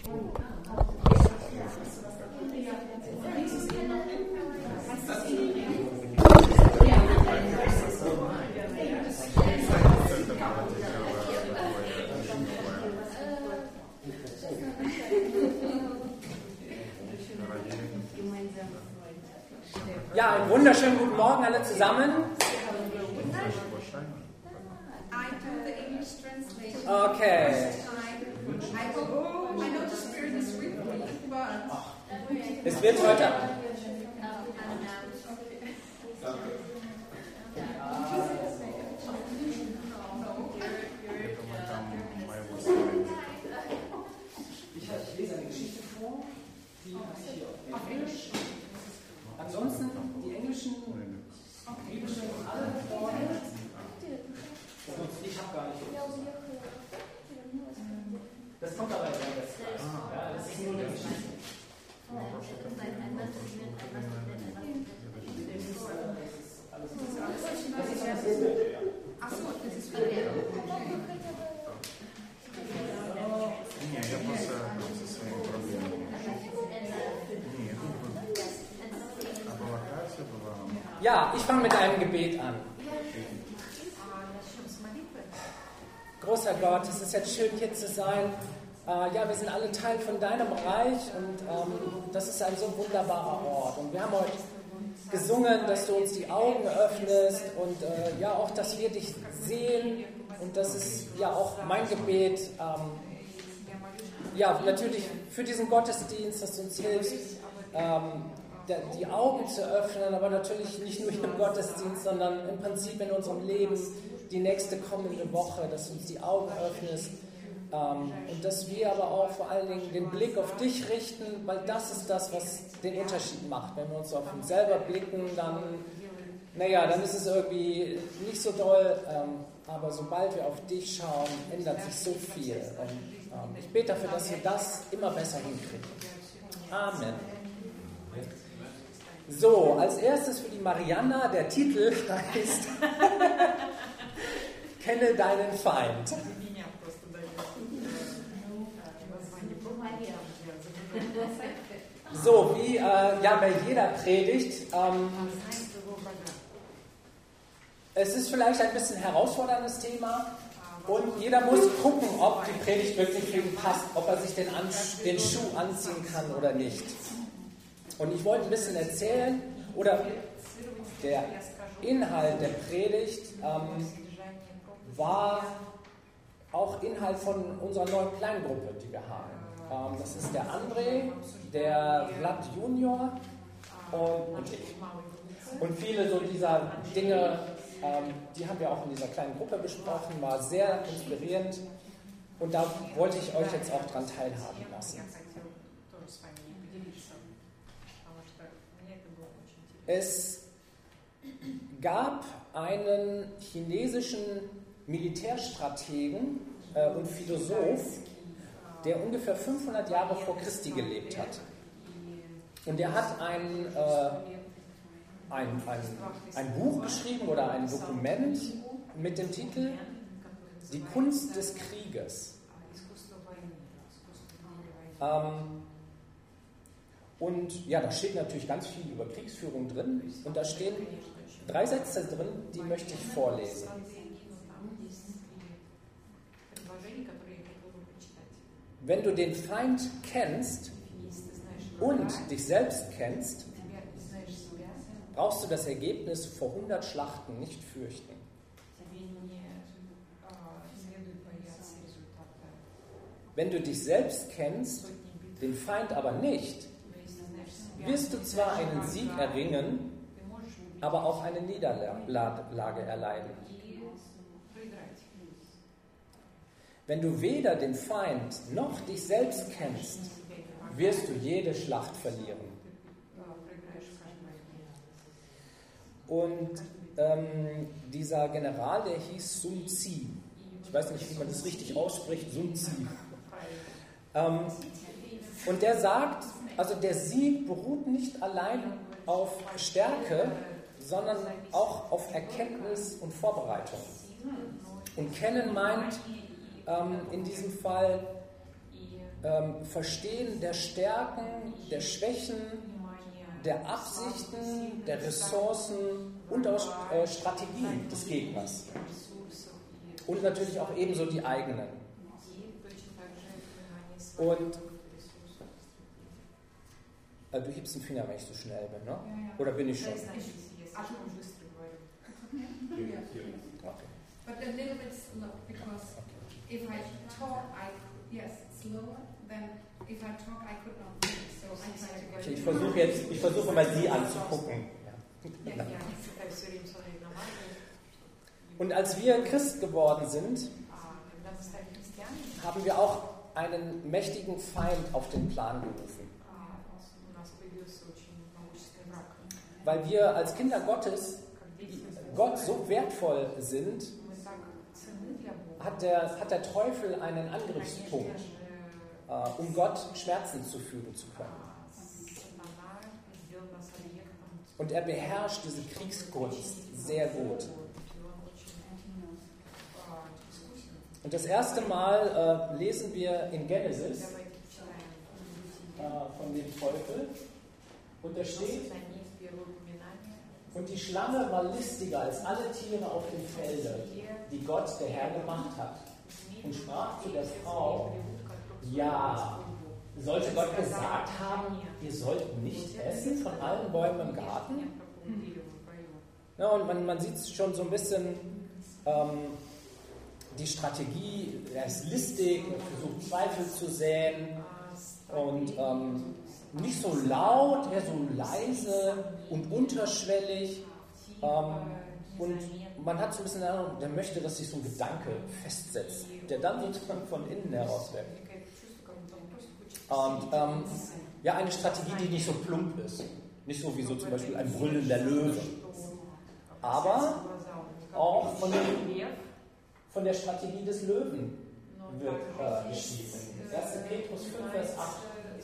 Ja, einen wunderschönen guten Morgen alle zusammen. Okay. Es wird heute. Ich lese eine Geschichte vor, die heißt hier auf Englisch. Ansonsten die englischen Bibeln sind alle vorne. Ich habe gar nicht. Das kommt aber in der Website. Ja, das ist nur eine Geschichte. Das ist das Bild. Achso, das ist Bild. Ja, ich fange mit einem Gebet an. Großer Gott, es ist jetzt schön hier zu sein. Ja, wir sind alle Teil von deinem Reich und das ist ein so wunderbarer Ort. Und wir haben heute gesungen, dass du uns die Augen öffnest und ja auch, dass wir dich sehen. Und das ist ja auch mein Gebet. Ja, natürlich für diesen Gottesdienst, dass du uns hilfst, die Augen zu öffnen, aber natürlich nicht nur im Gottesdienst, sondern im Prinzip in unserem Leben, die nächste kommende Woche, dass du uns die Augen öffnest und dass wir aber auch vor allen Dingen den Blick auf dich richten, weil das ist das, was den Unterschied macht. Wenn wir uns auf uns selber blicken, dann ist es irgendwie nicht so doll, aber sobald wir auf dich schauen, ändert sich so viel. Und ich bete dafür, dass wir das immer besser hinkriegen. Amen. So, als erstes für die Marianna, der Titel heißt Kenne deinen Feind. So, wie bei jeder Predigt, es ist vielleicht ein bisschen herausforderndes Thema und jeder muss gucken, ob die Predigt wirklich für ihn passt, ob er sich den Schuh anziehen kann oder nicht. Und ich wollte ein bisschen erzählen, oder der Inhalt der Predigt war auch Inhalt von unserer neuen Kleingruppe, die wir haben. Das ist der André, der Vlad Junior und ich. Und viele so dieser Dinge, die haben wir auch in dieser kleinen Gruppe besprochen, war sehr inspirierend und da wollte ich euch jetzt auch dran teilhaben lassen. Es gab einen chinesischen Militärstrategen und Philosoph, der ungefähr 500 Jahre vor Christi gelebt hat. Und er hat ein Buch geschrieben oder ein Dokument mit dem Titel Die Kunst des Krieges. Und ja, da steht natürlich ganz viel über Kriegsführung drin und da stehen 3 Sätze drin, die möchte ich vorlesen. Wenn du den Feind kennst und dich selbst kennst, brauchst du das Ergebnis vor 100 Schlachten nicht fürchten. Wenn du dich selbst kennst, den Feind aber nicht, wirst du zwar einen Sieg erringen, aber auch eine Niederlage erleiden. Wenn du weder den Feind noch dich selbst kennst, wirst du jede Schlacht verlieren. Und dieser General, der hieß Sun Tzu. Ich weiß nicht, wie man das richtig ausspricht, Sun Tzu. Und der sagt, also der Sieg beruht nicht allein auf Stärke, sondern auch auf Erkenntnis und Vorbereitung. Und kennen meint in diesem Fall Verstehen der Stärken, der Schwächen, der Absichten, der Ressourcen und auch Strategien des Gegners. Und natürlich auch ebenso die eigenen. Und du hebst den Finger, wenn ich so schnell bin, ne? Oder bin ich schon? Okay. But a little bit slow, because if I talk, slower, then if I talk, I could not think. So I try to go. Ich versuche mal Sie anzugucken. Und als wir Christ geworden sind, haben wir auch einen mächtigen Feind auf den Plan gerufen. Weil wir als Kinder Gottes Gott so wertvoll sind, hat der Teufel einen Angriffspunkt, um Gott Schmerzen zufügen zu können. Und er beherrscht diese Kriegskunst sehr gut. Und das erste Mal lesen wir in Genesis von dem Teufel. Und da steht: Und die Schlange war listiger als alle Tiere auf dem Felde, die Gott, der Herr, gemacht hat. Und sprach zu der Frau: Ja, sollte Gott gesagt haben, ihr sollt nicht essen von allen Bäumen im Garten? Ja, und man sieht schon so ein bisschen die Strategie. Er ist listig, versucht Zweifel zu säen und nicht so laut, eher so leise und unterschwellig. Und man hat so ein bisschen den Eindruck, der möchte, dass sich so ein Gedanke festsetzt, der dann sozusagen von innen heraus wirkt. Und eine Strategie, die nicht so plump ist. Nicht so wie so zum Beispiel ein brüllender Löwe. Aber auch von der Strategie des Löwen wird geschrieben. 1. Petrus 5, Vers 8.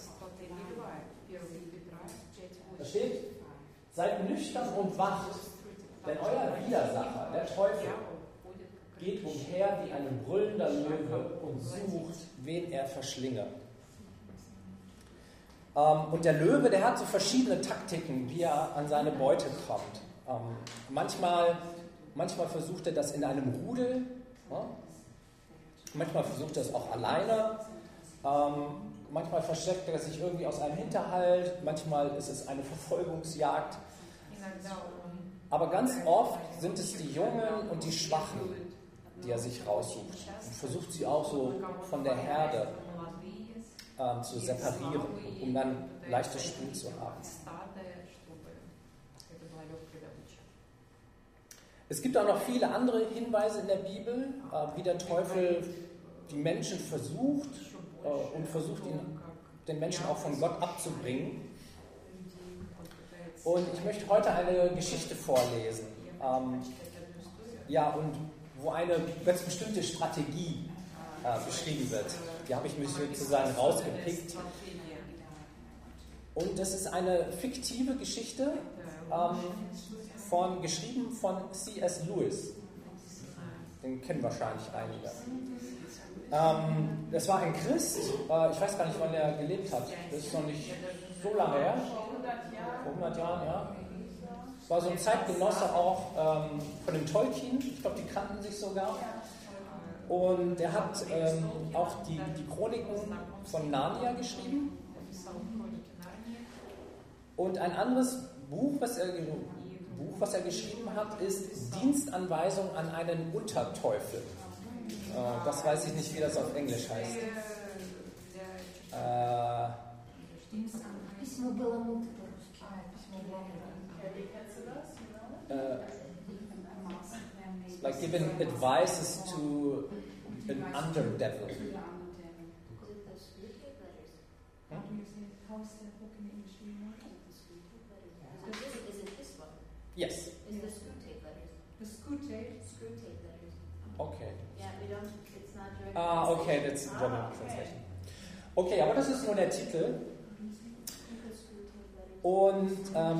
Da steht: Seid nüchtern und wacht, denn euer Widersacher, der Teufel, geht umher wie ein brüllender Löwe und sucht, wen er verschlinge. Und der Löwe, der hat so verschiedene Taktiken, wie er an seine Beute kommt. Manchmal versucht er das in einem Rudel, manchmal versucht er es auch alleine, manchmal versteckt er sich irgendwie aus einem Hinterhalt, manchmal ist es eine Verfolgungsjagd. Aber ganz oft sind es die Jungen und die Schwachen, die er sich raussucht und versucht sie auch so von der Herde zu separieren, um dann leichtes Spiel zu haben. Es gibt auch noch viele andere Hinweise in der Bibel, wie der Teufel die Menschen versucht und versucht, den Menschen auch von Gott abzubringen. Und ich möchte heute eine Geschichte vorlesen, und wo eine ganz bestimmte Strategie beschrieben wird. Die habe ich mir sozusagen rausgepickt. Und das ist eine fiktive Geschichte, geschrieben von C.S. Lewis. Den kennen wahrscheinlich einige. Das war ein Christ, ich weiß gar nicht, wann er gelebt hat. Das ist noch nicht so lange her. Vor 100 Jahren, ja. War so ein Zeitgenosse auch von dem Tolkien. Ich glaube, die kannten sich sogar. Und er hat auch die Chroniken von Narnia geschrieben. Und ein anderes Buch, was er geschrieben hat, ist Dienstanweisung an einen Unterteufel. Das weiß ich nicht, wie das auf Englisch heißt. Like giving advices to an underdevil. Yes. Is the Screwtape? The Screwtape. Okay. Yeah, we don't. It's not German. Okay, that's German translation. Okay, aber das ist nur der Titel. Und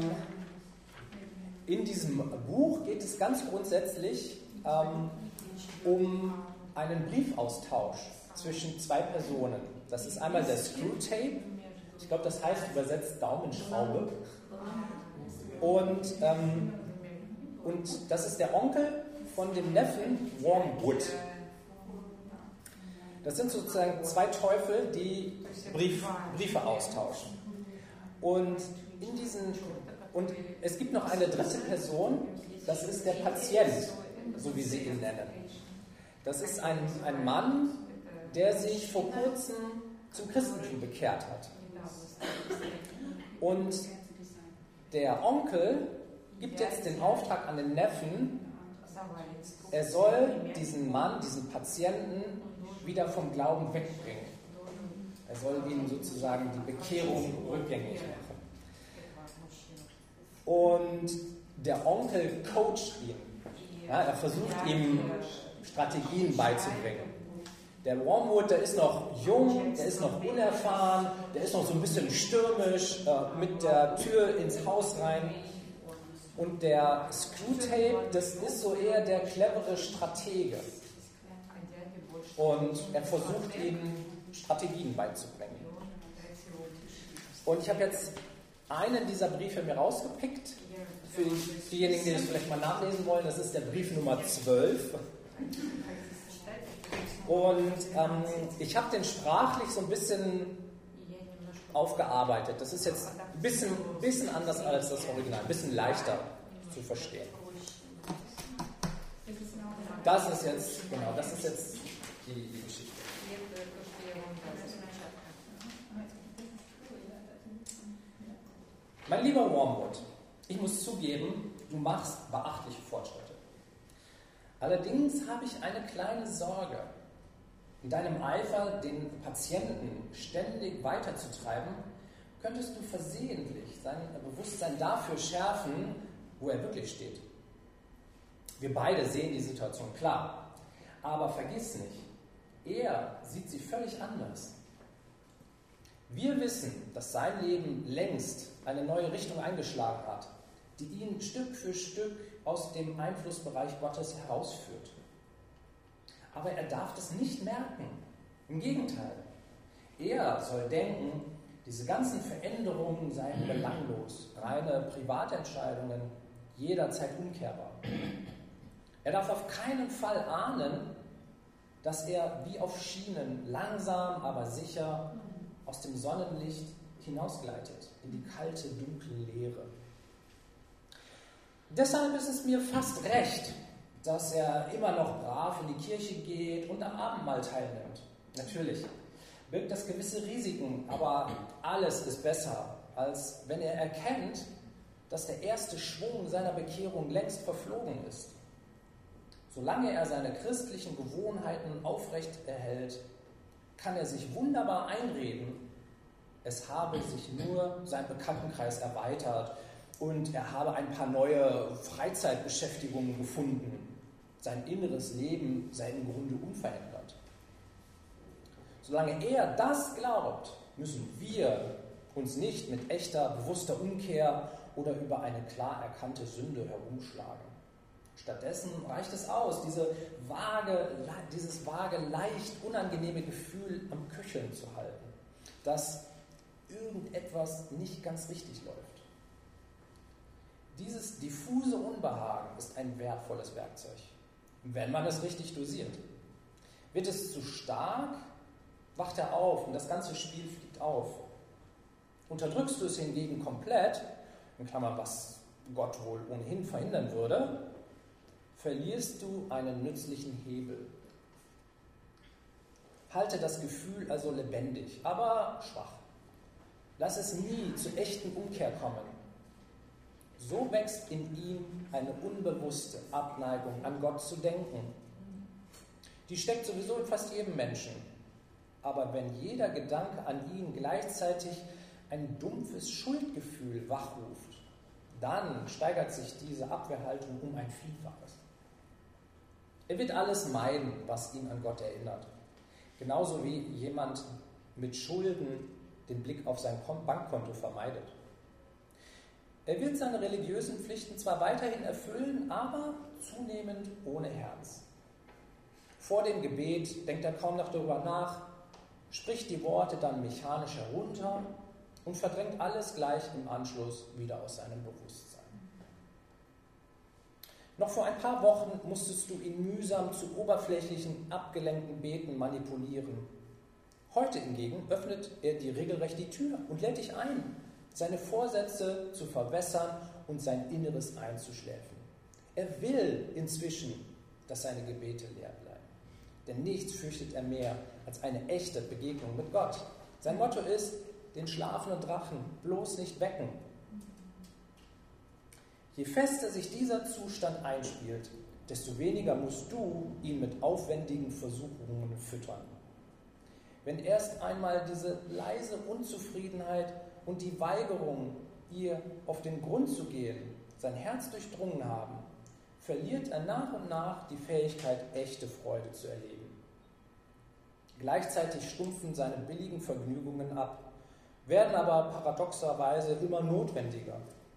in diesem Buch geht es ganz grundsätzlich um einen Briefaustausch zwischen zwei Personen. Das ist einmal der Screwtape, ich glaube, das heißt übersetzt Daumenschraube. Und das ist der Onkel von dem Neffen Wormwood. Das sind sozusagen zwei Teufel, die Briefe austauschen. Und es gibt noch eine dritte Person, das ist der Patient, so wie sie ihn nennen. Das ist ein Mann, der sich vor kurzem zum Christentum bekehrt hat. Und der Onkel gibt jetzt den Auftrag an den Neffen, er soll diesen Mann, diesen Patienten, wieder vom Glauben wegbringen. Er soll ihm sozusagen die Bekehrung rückgängig machen. Und der Onkel coacht ihn. Ja, er versucht ihm Strategien beizubringen. Der Wormwood, der ist noch jung, der ist noch unerfahren, der ist noch so ein bisschen stürmisch mit der Tür ins Haus rein. Und der Screwtape, das ist so eher der clevere Stratege. Und er versucht ihm Strategien beizubringen. Und ich habe jetzt einen dieser Briefe mir rausgepickt. Für diejenigen, die das vielleicht mal nachlesen wollen, das ist der Brief Nummer 12. Und ich habe den sprachlich so ein bisschen aufgearbeitet. Das ist jetzt ein bisschen anders als das Original, ein bisschen leichter zu verstehen. Das ist jetzt die Geschichte. Mein lieber Wormwood, ich muss zugeben, du machst beachtliche Fortschritte. Allerdings habe ich eine kleine Sorge. In deinem Eifer, den Patienten ständig weiterzutreiben, könntest du versehentlich sein Bewusstsein dafür schärfen, wo er wirklich steht. Wir beide sehen die Situation klar, aber vergiss nicht, er sieht sie völlig anders. Wir wissen, dass sein Leben längst eine neue Richtung eingeschlagen hat, die ihn Stück für Stück aus dem Einflussbereich Gottes herausführt. Aber er darf das nicht merken. Im Gegenteil. Er soll denken, diese ganzen Veränderungen seien belanglos, reine Privatentscheidungen, jederzeit umkehrbar. Er darf auf keinen Fall ahnen, dass er wie auf Schienen langsam, aber sicher aus dem Sonnenlicht hinausgleitet in die kalte, dunkle Leere. Deshalb ist es mir fast recht, dass er immer noch brav in die Kirche geht und am Abendmahl teilnimmt. Natürlich birgt das gewisse Risiken, aber alles ist besser, als wenn er erkennt, dass der erste Schwung seiner Bekehrung längst verflogen ist. Solange er seine christlichen Gewohnheiten aufrecht erhält, kann er sich wunderbar einreden, es habe sich nur sein Bekanntenkreis erweitert und er habe ein paar neue Freizeitbeschäftigungen gefunden. Sein inneres Leben sei im Grunde unverändert. Solange er das glaubt, müssen wir uns nicht mit echter, bewusster Umkehr oder über eine klar erkannte Sünde herumschlagen. Stattdessen reicht es aus, dieses vage, leicht unangenehme Gefühl am Köcheln zu halten, dass irgendetwas nicht ganz richtig läuft. Dieses diffuse Unbehagen ist ein wertvolles Werkzeug, wenn man es richtig dosiert. Wird es zu stark, wacht er auf und das ganze Spiel fliegt auf. Unterdrückst du es hingegen komplett, in Klammern, was Gott wohl ohnehin verhindern würde, verlierst du einen nützlichen Hebel. Halte das Gefühl also lebendig, aber schwach. Lass es nie zur echten Umkehr kommen. So wächst in ihm eine unbewusste Abneigung, an Gott zu denken. Die steckt sowieso in fast jedem Menschen. Aber wenn jeder Gedanke an ihn gleichzeitig ein dumpfes Schuldgefühl wachruft, dann steigert sich diese Abwehrhaltung um ein Vielfaches. Er wird alles meiden, was ihn an Gott erinnert. Genauso wie jemand mit Schulden den Blick auf sein Bankkonto vermeidet. Er wird seine religiösen Pflichten zwar weiterhin erfüllen, aber zunehmend ohne Herz. Vor dem Gebet denkt er kaum noch darüber nach, spricht die Worte dann mechanisch herunter und verdrängt alles gleich im Anschluss wieder aus seinem Bewusstsein. Noch vor ein paar Wochen musstest du ihn mühsam zu oberflächlichen, abgelenkten Beten manipulieren. Heute hingegen öffnet er dir regelrecht die Tür und lädt dich ein, seine Vorsätze zu verwässern und sein Inneres einzuschläfen. Er will inzwischen, dass seine Gebete leer bleiben. Denn nichts fürchtet er mehr als eine echte Begegnung mit Gott. Sein Motto ist, den schlafenden Drachen bloß nicht wecken. Je fester sich dieser Zustand einspielt, desto weniger musst du ihn mit aufwendigen Versuchungen füttern. Wenn erst einmal diese leise Unzufriedenheit und die Weigerung, ihr auf den Grund zu gehen, sein Herz durchdrungen haben, verliert er nach und nach die Fähigkeit, echte Freude zu erleben. Gleichzeitig stumpfen seine billigen Vergnügungen ab, werden aber paradoxerweise immer notwendiger.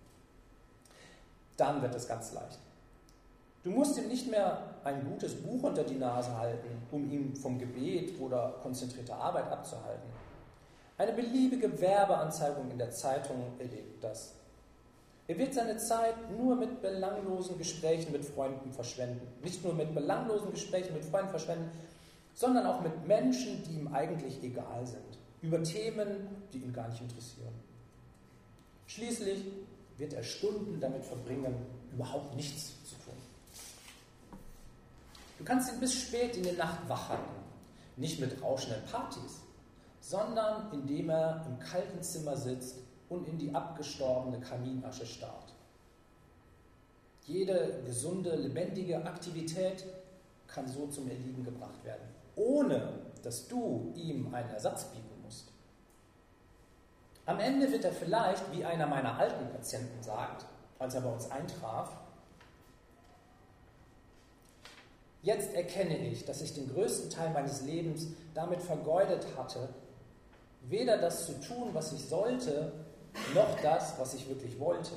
Dann wird es ganz leicht. Du musst ihm nicht mehr ein gutes Buch unter die Nase halten, um ihn vom Gebet oder konzentrierter Arbeit abzuhalten. Eine beliebige Werbeanzeigung in der Zeitung erlebt das. Er wird seine Zeit nur mit belanglosen Gesprächen mit Freunden verschwenden. Nicht nur mit belanglosen Gesprächen mit Freunden verschwenden, sondern auch mit Menschen, die ihm eigentlich egal sind. Über Themen, die ihn gar nicht interessieren. Schließlich wird er Stunden damit verbringen, überhaupt nichts zu tun. Du kannst ihn bis spät in die Nacht wach halten. Nicht mit rauschenden Partys, sondern indem er im kalten Zimmer sitzt und in die abgestorbene Kaminasche starrt. Jede gesunde, lebendige Aktivität kann so zum Erliegen gebracht werden, ohne dass du ihm einen Ersatz bieten musst. Am Ende wird er vielleicht, wie einer meiner alten Patienten sagt, als er bei uns eintraf, jetzt erkenne ich, dass ich den größten Teil meines Lebens damit vergeudet hatte, weder das zu tun, was ich sollte, noch das, was ich wirklich wollte.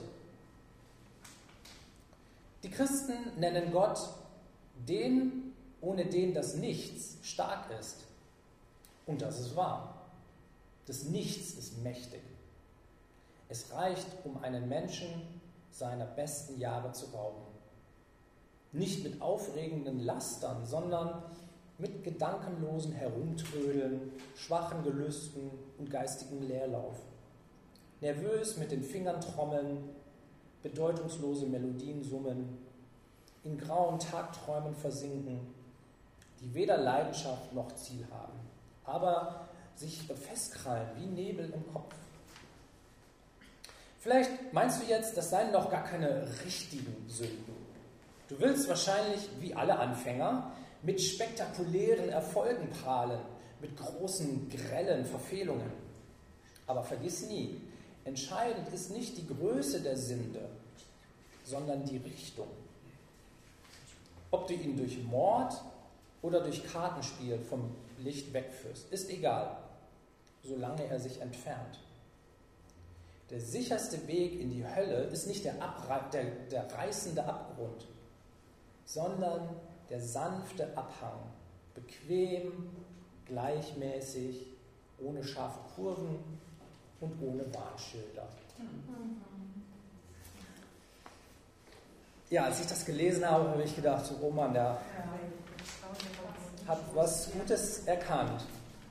Die Christen nennen Gott den, ohne den das Nichts stark ist. Und das ist wahr. Das Nichts ist mächtig. Es reicht, um einen Menschen seiner besten Jahre zu rauben. Nicht mit aufregenden Lastern, sondern mit gedankenlosen Herumtrödeln, schwachen Gelüsten und geistigem Leerlauf. Nervös mit den Fingern trommeln, bedeutungslose Melodien summen, in grauen Tagträumen versinken, die weder Leidenschaft noch Ziel haben, aber sich festkrallen wie Nebel im Kopf. Vielleicht meinst du jetzt, das seien doch gar keine richtigen Sünden. Du willst wahrscheinlich, wie alle Anfänger, mit spektakulären Erfolgen prahlen, mit großen, grellen Verfehlungen. Aber vergiss nie, entscheidend ist nicht die Größe der Sünde, sondern die Richtung. Ob du ihn durch Mord oder durch Kartenspiel vom Licht wegführst, ist egal, solange er sich entfernt. Der sicherste Weg in die Hölle ist nicht der reißende Abgrund, sondern der sanfte Abhang, bequem, gleichmäßig, ohne scharfe Kurven und ohne Warnschilder. Ja, als ich das gelesen habe, habe ich gedacht, oh Mann, der hat was Gutes erkannt.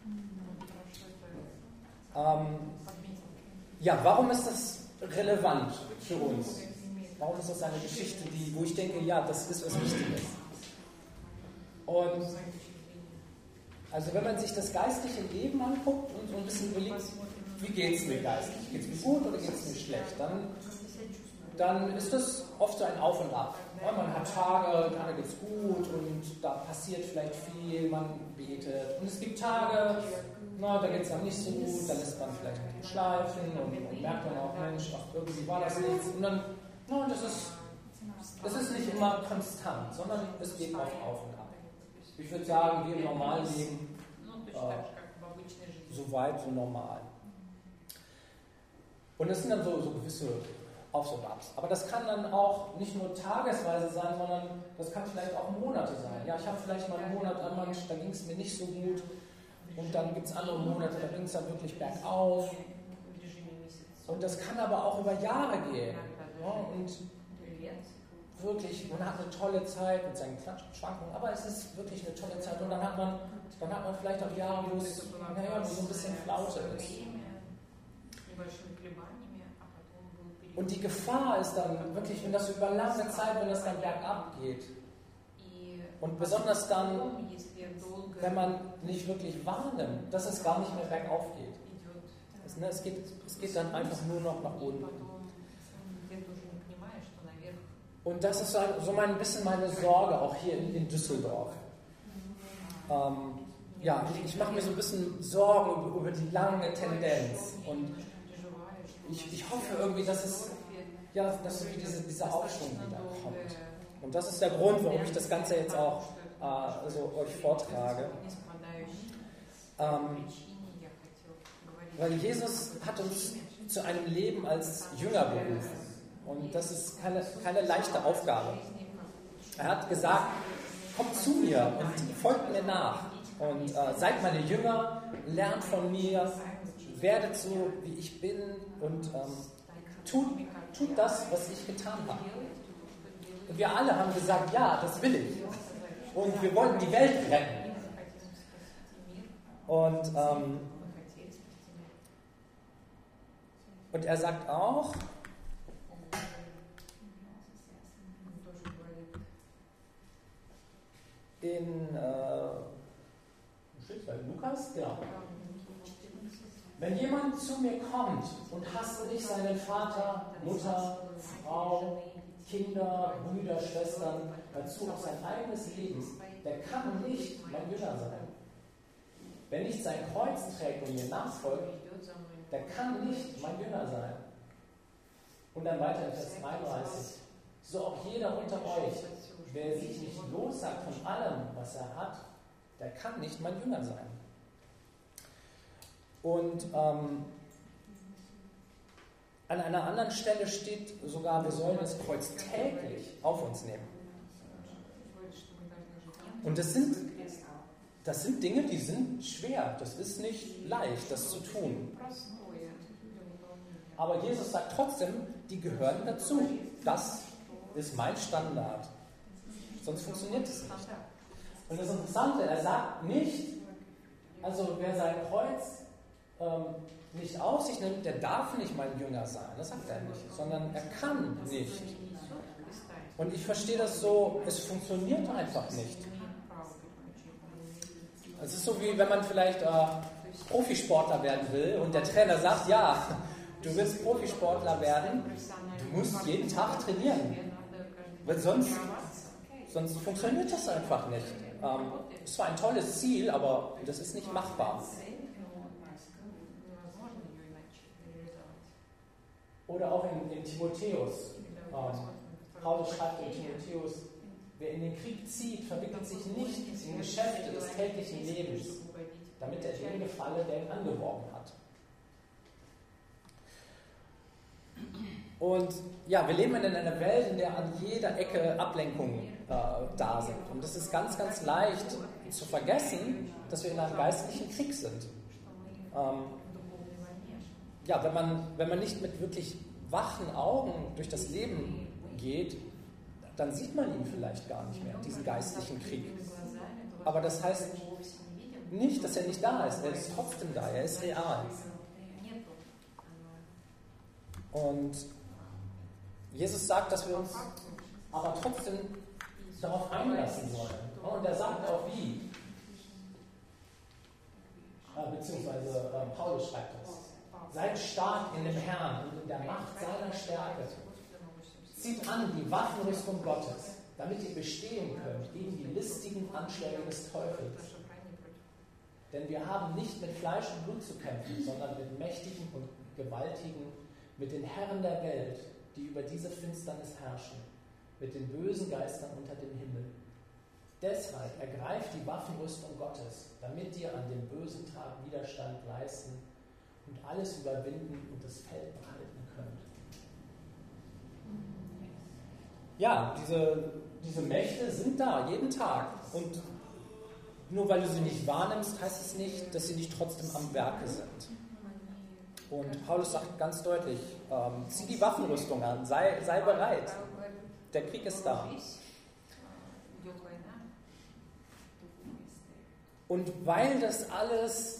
Ja, warum ist das relevant für uns? Warum ist das eine Geschichte, wo ich denke, ja, das ist was Wichtiges? Und also wenn man sich das geistliche Leben anguckt und so ein bisschen überlegt, wie geht es mir geistlich? Geht es mir gut oder geht es mir schlecht? Dann ist das oft so ein Auf und Ab. Ja, man hat Tage, da geht es gut und da passiert vielleicht viel, man betet. Und es gibt Tage, da geht es dann nicht so gut, da lässt man vielleicht ein bisschen schleifen und merkt dann auch, Mensch, ach, irgendwie war das nichts. Und dann, das ist nicht immer konstant, sondern es geht oft auf und ab. Ich würde sagen, wir im normalen Leben so weit, so normal. Und das sind dann so gewisse Aufs und Abs. Aber das kann dann auch nicht nur tagesweise sein, sondern das kann vielleicht auch Monate sein. Ja, ich habe vielleicht mal einen Monat, Mensch, da ging es mir nicht so gut. Und dann gibt es andere Monate, da ging es dann wirklich bergauf. Und das kann aber auch über Jahre gehen. Ja, und wirklich, man hat eine tolle Zeit mit seinen Schwankungen, aber es ist wirklich eine tolle Zeit. Und dann hat man vielleicht auch Jahre, wo es so ein bisschen Flaute ist. Und die Gefahr ist dann wirklich, wenn das über lange Zeit, wenn das dann bergab geht. Und besonders dann, wenn man nicht wirklich wahrnimmt, dass es gar nicht mehr bergauf geht. Es geht dann einfach nur noch nach unten. Und das ist so ein bisschen meine Sorge auch hier in Düsseldorf. Ich mache mir so ein bisschen Sorgen über die lange Tendenz. Und ich hoffe irgendwie, dass dieser Aufschwung wieder kommt. Und das ist der Grund, warum ich das Ganze jetzt auch euch vortrage. Weil Jesus hat uns zu einem Leben als Jünger berufen. Und das ist keine leichte Aufgabe. Er hat gesagt, kommt zu mir und folgt mir nach. Und seid meine Jünger, lernt von mir, werdet so, wie ich bin und tut das, was ich getan habe. Und wir alle haben gesagt, ja, das will ich. Und wir wollten die Welt retten. Und er sagt auch, in Lukas, genau. Wenn jemand zu mir kommt und hasst nicht seinen Vater, Mutter, Frau, Kinder, Brüder, Schwestern, dazu auch sein eigenes Leben, der kann nicht mein Jünger sein. Wer nicht sein Kreuz trägt und mir nachfolgt, der kann nicht mein Jünger sein. Und dann weiter in Vers 33. So auch jeder unter euch, wer sich nicht lossagt von allem, was er hat, der kann nicht mein Jünger sein. Und an einer anderen Stelle steht sogar, wir sollen das Kreuz täglich auf uns nehmen. Und das sind Dinge, die sind schwer. Das ist nicht leicht, das zu tun. Aber Jesus sagt trotzdem, die gehören dazu. Das ist mein Standard. Sonst funktioniert es nicht. Und das Interessante, er sagt nicht, also wer sein Kreuz nicht auf sich nimmt, der darf nicht mein Jünger sein. Das sagt er nicht. Sondern er kann nicht. Und ich verstehe das so, es funktioniert einfach nicht. Es ist so, wie wenn man vielleicht Profisportler werden will und der Trainer sagt, ja, du willst Profisportler werden, du musst jeden Tag trainieren. Weil sonst funktioniert das einfach nicht. Es war ein tolles Ziel, aber das ist nicht machbar. Oder auch in Timotheus. Paulus schreibt in Timotheus, wer in den Krieg zieht, verwickelt sich nicht in Geschäfte des täglichen Lebens, damit er dem gefalle, der ihn angeworben hat. Und ja, wir leben in einer Welt, in der an jeder Ecke Ablenkungen da sind. Und es ist ganz, ganz leicht zu vergessen, dass wir in einem geistlichen Krieg sind. Wenn man nicht mit wirklich wachen Augen durch das Leben geht, dann sieht man ihn vielleicht gar nicht mehr, diesen geistlichen Krieg. Aber das heißt nicht, dass er nicht da ist. Er ist trotzdem da, er ist real. Und Jesus sagt, dass wir uns aber trotzdem darauf einlassen sollen. Und er sagt auch wie. Beziehungsweise Paulus schreibt das. Seid stark in dem Herrn und in der Macht seiner Stärke. Zieht an die Waffenrüstung Gottes, damit ihr bestehen könnt gegen die listigen Anschläge des Teufels. Denn wir haben nicht mit Fleisch und Blut zu kämpfen, sondern mit Mächtigen und Gewaltigen, mit den Herren der Welt, die über diese Finsternis herrschen, mit den bösen Geistern unter dem Himmel. Deshalb ergreift die Waffenrüstung Gottes, damit ihr an dem bösen Tag Widerstand leisten und alles überwinden und das Feld behalten könnt. ja, diese Mächte sind da, jeden Tag. Und nur weil du sie nicht wahrnimmst, heißt es nicht, dass sie nicht trotzdem am Werke sind. Und Paulus sagt ganz deutlich, zieh die Waffenrüstung an, sei bereit. Der Krieg ist da. Und weil das alles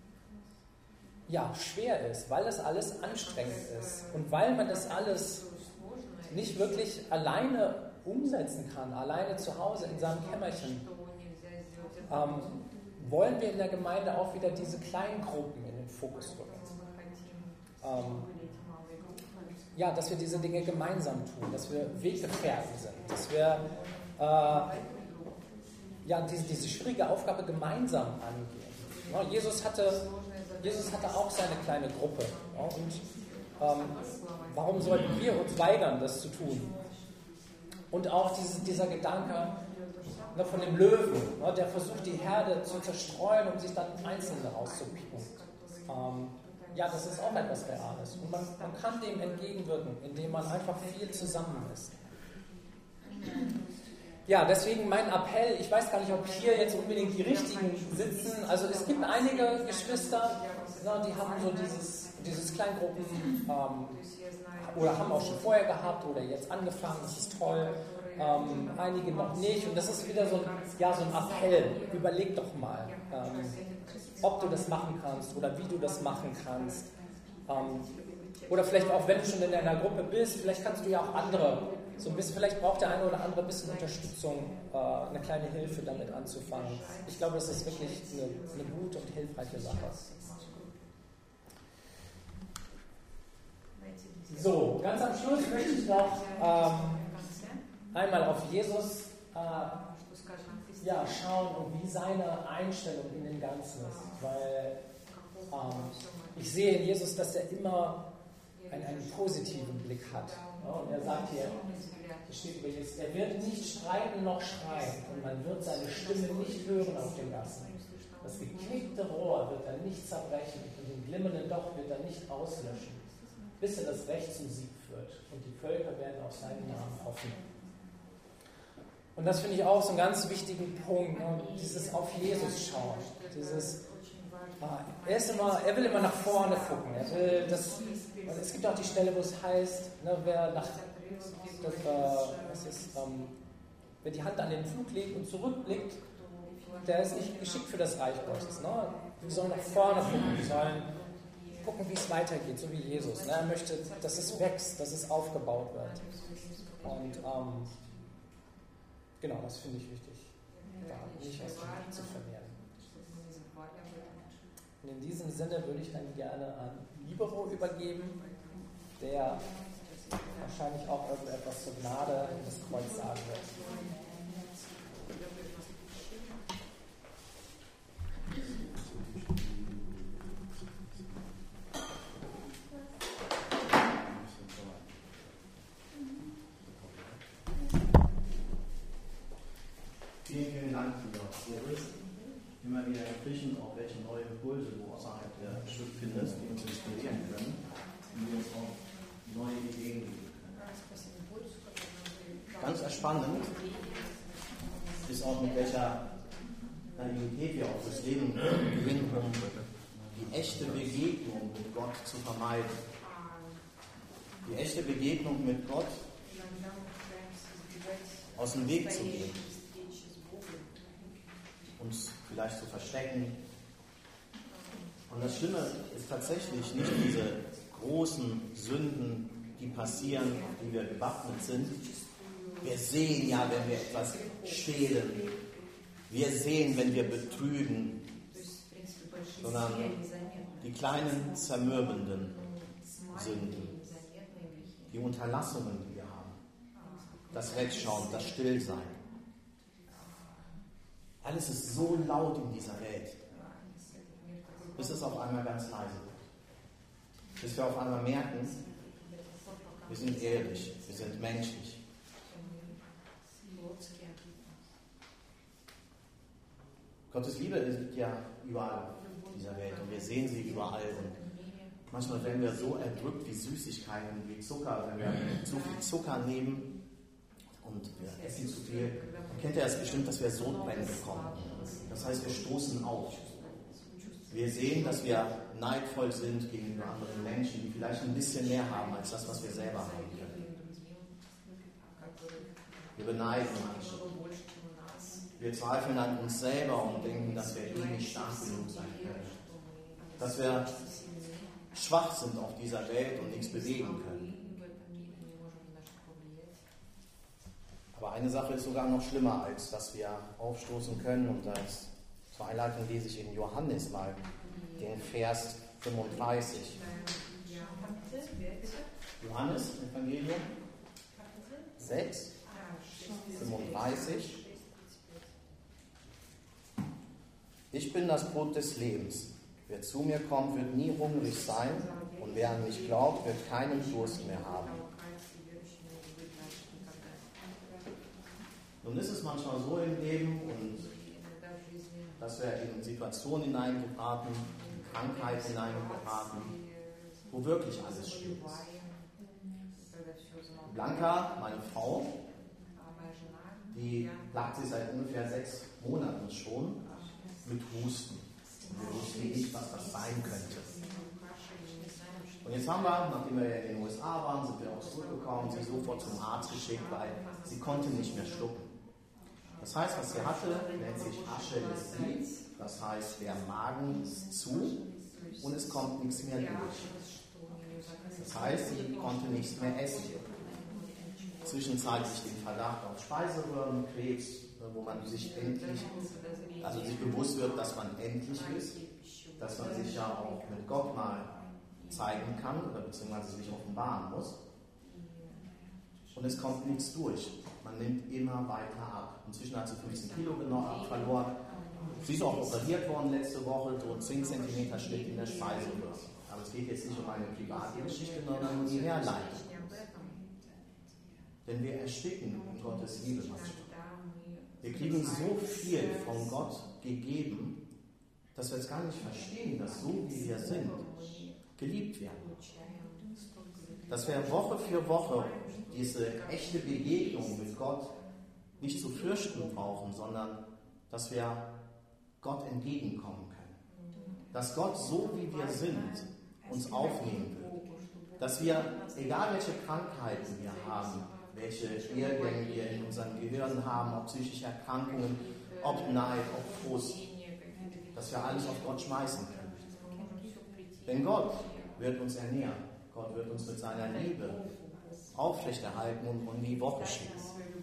schwer ist, weil das alles anstrengend ist und weil man das alles nicht wirklich alleine umsetzen kann, alleine zu Hause in seinem Kämmerchen, wollen wir in der Gemeinde auch wieder diese kleinen Gruppen in den Fokus rücken. Dass wir diese Dinge gemeinsam tun, dass wir Weggefährten sind, dass wir diese schwierige Aufgabe gemeinsam angehen. Ja, Jesus hatte auch seine kleine Gruppe. Ja, und warum sollten wir uns weigern, das zu tun? Und auch dieser Gedanke von dem Löwen, der versucht, die Herde zu zerstreuen, um sich dann Einzelne rauszupicken. Das ist auch etwas Reales. Und man kann dem entgegenwirken, indem man einfach viel zusammen ist. Ja, deswegen mein Appell, ich weiß gar nicht, ob hier jetzt unbedingt die Richtigen sitzen. Also es gibt einige Geschwister, die haben so dieses Kleingruppen oder haben auch schon vorher gehabt oder jetzt angefangen, das ist toll. Einige noch nicht. Und das ist wieder so ein Appell. Überleg doch mal, ob du das machen kannst oder wie du das machen kannst. Oder vielleicht auch, wenn du schon in einer Gruppe bist, vielleicht kannst du ja auch andere so ein bisschen, vielleicht braucht der eine oder andere ein bisschen Unterstützung, eine kleine Hilfe damit anzufangen. Ich glaube, das ist wirklich eine gute und hilfreiche Sache. So, ganz am Schluss möchte ich noch einmal auf Jesus schauen und wie seine Einstellung in den Ganzen ist. Weil ich sehe in Jesus, dass er immer einen positiven Blick hat. Ja, und er sagt hier, steht über Jesus, er wird nicht streiten noch schreien und man wird seine Stimme nicht hören auf den Gassen. Das geknickte Rohr wird er nicht zerbrechen und den glimmenden Docht wird er nicht auslöschen, bis er das Recht zum Sieg führt und die Völker werden auf seinen Namen hoffen. Und das finde ich auch so einen ganz wichtigen Punkt, dieses auf Jesus schauen, er will immer nach vorne gucken. Es gibt auch die Stelle, wo es heißt, wer die Hand an den Flug legt und zurückblickt, der ist nicht geschickt für das Reich Gottes. Wir sollen nach vorne gucken, wir sollen gucken, wie es weitergeht, so wie Jesus. Er möchte, dass es wächst, dass es aufgebaut wird. Und genau, das finde ich wichtig, da nicht aus dem Blick zu verlieren. Und in diesem Sinne würde ich dann gerne an Libero übergeben, der wahrscheinlich auch irgendetwas zur Gnade und das Kreuz sagen wird. Vielen Dank, lieber Boris. Immer wieder erfrischend, auch welche neue Impulse du außerhalb der Schrift findest, die uns inspirieren können und die uns auch neue Ideen geben können. Ganz spannend ist auch, mit welcher Naivität wir auf das Leben gewinnen, um die echte Begegnung mit Gott zu vermeiden. Die echte Begegnung mit Gott aus dem Weg zu gehen. Uns vielleicht zu verstecken. Und das Schlimme ist tatsächlich nicht diese großen Sünden, die passieren, auf die wir gewappnet sind. Wir sehen ja, wenn wir etwas stehlen. Wir sehen, wenn wir betrügen. Sondern die kleinen, zermürbenden Sünden. Die Unterlassungen, die wir haben. Das Wegschauen, das Stillsein. Alles ist so laut in dieser Welt, bis es auf einmal ganz leise wird. Bis wir auf einmal merken, wir sind ehrlich, wir sind menschlich. Gottes Liebe ist ja überall in dieser Welt und wir sehen sie überall. Und manchmal werden wir so erdrückt wie Süßigkeiten, wie Zucker, wenn wir zu viel Zucker nehmen, und wir essen zu viel, dann kennt ihr das bestimmt, dass wir Sodbrennen bekommen. Das heißt, wir stoßen auf. Wir sehen, dass wir neidvoll sind gegenüber anderen Menschen, die vielleicht ein bisschen mehr haben als das, was wir selber haben können. Wir beneiden manche. Wir zweifeln an uns selber und denken, dass wir nicht stark genug sein können. Dass wir schwach sind auf dieser Welt und nichts bewegen können. Aber eine Sache ist sogar noch schlimmer, als dass wir aufstoßen können. Und zur Einleitung lese ich in Johannes mal den Vers 35. Johannes, Evangelium 6, 35. Ich bin das Brot des Lebens. Wer zu mir kommt, wird nie hungrig sein, und wer an mich glaubt, wird keinen Durst mehr haben. Nun ist es manchmal so im Leben, dass wir in Situationen hineingeraten, in Krankheit hineingeraten, wo wirklich alles schlimm ist. Blanca, meine Frau, die plagt sich seit ungefähr 6 Monaten schon mit Husten. Wir wussten nicht, was das sein könnte. Und jetzt haben wir, nachdem wir in den USA waren, sind wir auch zurückgekommen, sie sofort zum Arzt geschickt, weil sie konnte nicht mehr schlucken. Das heißt, was sie hatte, nennt sich Achillessehnenentzündung. Das heißt, der Magen ist zu und es kommt nichts mehr durch. Das heißt, sie konnte nichts mehr essen. Zwischenzeitlich den Verdacht auf Speiseröhrenkrebs, wo man sich bewusst wird, dass man endlich ist, dass man sich ja auch mit Gott mal zeigen kann oder beziehungsweise sich offenbaren muss. Und es kommt nichts durch. Man nimmt immer weiter ab. Inzwischen hat sie 15 Kilo verloren. Sie ist auch operiert worden letzte Woche, so 10 cm Schnitt in der Speiseröhre. Aber es geht jetzt nicht um eine private Geschichte, sondern um die Herleitung. Denn wir ersticken in Gottes Liebe manchmal. Wir kriegen so viel von Gott gegeben, dass wir es gar nicht verstehen, dass so wie wir sind, geliebt werden. Dass wir Woche für Woche diese echte Begegnung mit Gott nicht zu fürchten brauchen, sondern dass wir Gott entgegenkommen können. Dass Gott so wie wir sind uns aufnehmen will. Dass wir, egal welche Krankheiten wir haben, welche Irrgänge wir in unserem Gehirn haben, ob psychische Erkrankungen, ob Neid, ob Frust, dass wir alles auf Gott schmeißen können. Denn Gott wird uns ernähren. Gott wird uns mit seiner Liebe aufrechterhalten und in die Woche schicken.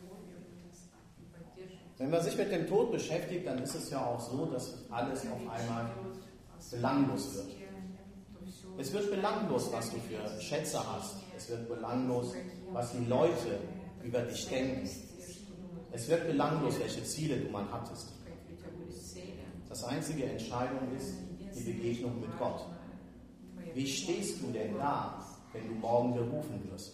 Wenn man sich mit dem Tod beschäftigt, dann ist es ja auch so, dass alles auf einmal belanglos wird. Es wird belanglos, was du für Schätze hast. Es wird belanglos, was die Leute über dich denken. Es wird belanglos, welche Ziele du mal hattest. Das einzige Entscheidung ist die Begegnung mit Gott. Wie stehst du denn da, wenn du morgen gerufen wirst?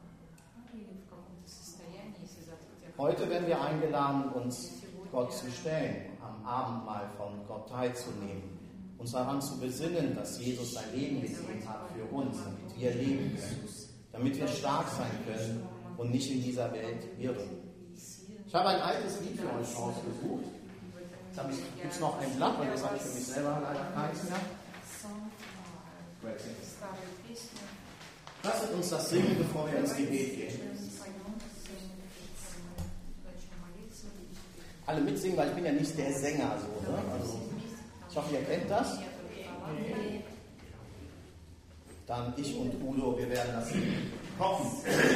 Heute werden wir eingeladen, uns Gott zu stellen, am Abendmahl von Gott teilzunehmen, uns daran zu besinnen, dass Jesus sein Leben gegeben hat für uns, damit wir leben können, damit wir stark sein können und nicht in dieser Welt irren. Ich habe ein altes Lied für euch rausgesucht. Jetzt gibt es noch ein Blatt, weil das habe ich für mich selber leider keins mehr. Lasst uns das singen, bevor wir ins Gebet gehen. Alle mitsingen, weil ich bin ja nicht der Sänger. So, ne? Also, ich hoffe, ihr kennt das. Dann ich und Udo, wir werden das hoffen.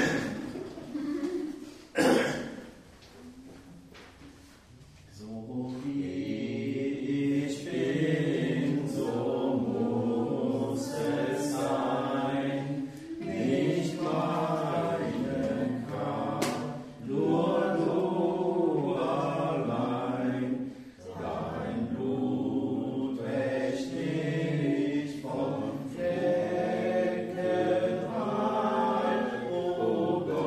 So wie ich bin, so muss es sein. Nicht meine Kraft, nur du allein. Dein Blut wäscht mich von Flecken rein. O Gott.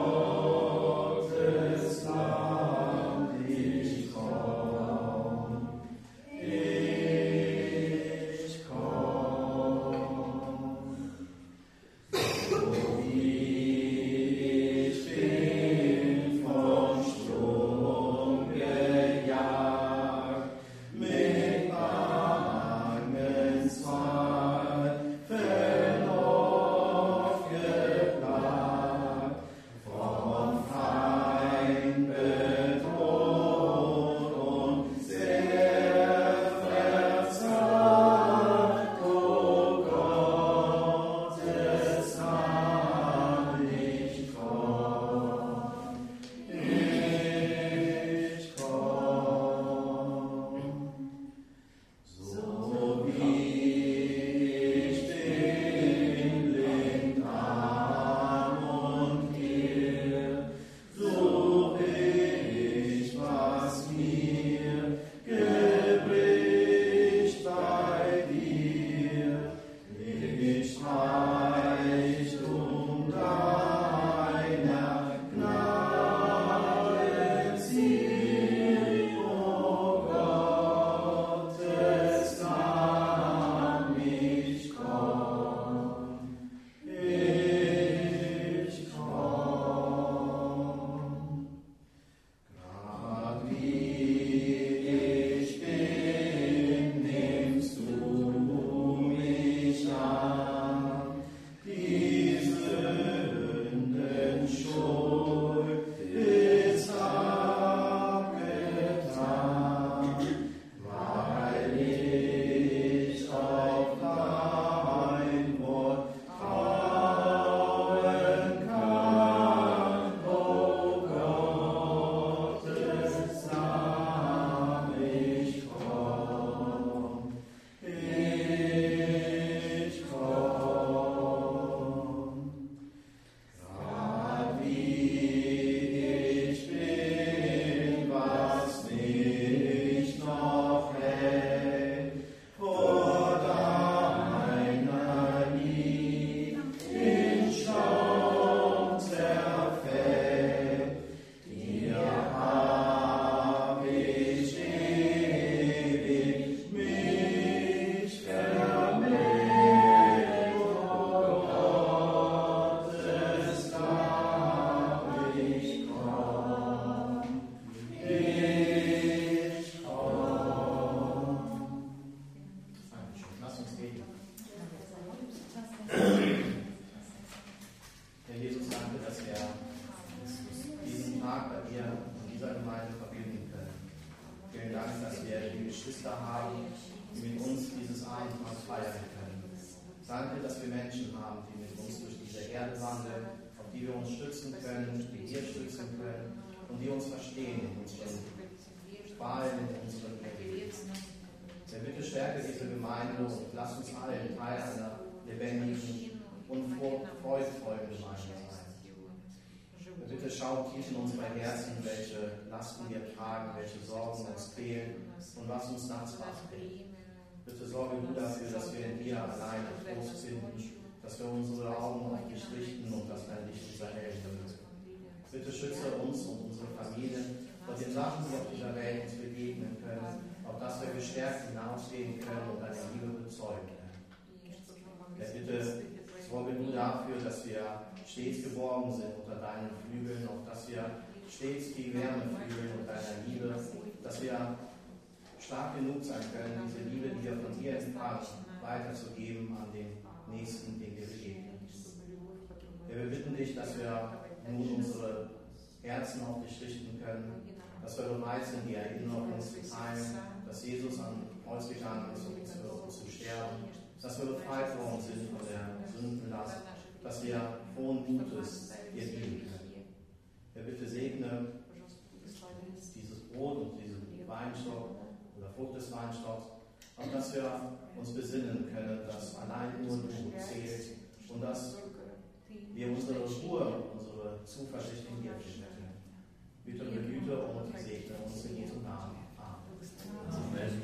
Danke, dass wir Menschen haben, die mit uns durch diese Erde wandeln, auf die wir uns stützen können, die wir stützen können und die uns verstehen in unseren Qualen, in unseren Leben. Herr, bitte stärke diese Gemeinde und lass uns alle ein Teil einer lebendigen und freudvollen Gemeinde sein. Herr, bitte schau tief in unsere Herzen, welche Lasten wir tragen, welche Sorgen uns quälen und was uns nachts wach hält. Bitte sorge du dafür, dass wir in dir alleine Trost finden, dass wir unsere Augen auf dich richten und dass dein Licht uns erhält. Bitte schütze uns und unsere Familien vor den Sachen, die auf dieser Welt uns begegnen können, auf dass wir gestärkt hinausgehen können und deine Liebe bezeugen können. Herr, bitte sorge du dafür, dass wir stets geborgen sind unter deinen Flügeln, auf dass wir stets die Wärme fühlen und deiner Liebe, dass wir stark genug sein können, diese Liebe, die wir von dir empfangen, weiterzugeben an den Nächsten, den wir begegnen. Ja, wir bitten dich, dass wir nun unsere Herzen auf dich richten können, dass wir bereit sind, die Erinnerung zu teilen, dass Jesus am Kreuz gegangen ist, um uns für uns zu sterben, dass wir befreit worden sind von der Sündenlast, dass wir frohen Mutes dir dienen können. Ja, bitte segne dieses Brot und diesen Weinstock oder Frucht des Weinstocks, auf dass wir uns besinnen können, dass allein nur du zählst und dass wir unsere Ruhe, unsere Zuversicht in dir finden. Bitte behüte und segne uns in Jesu Namen. Amen.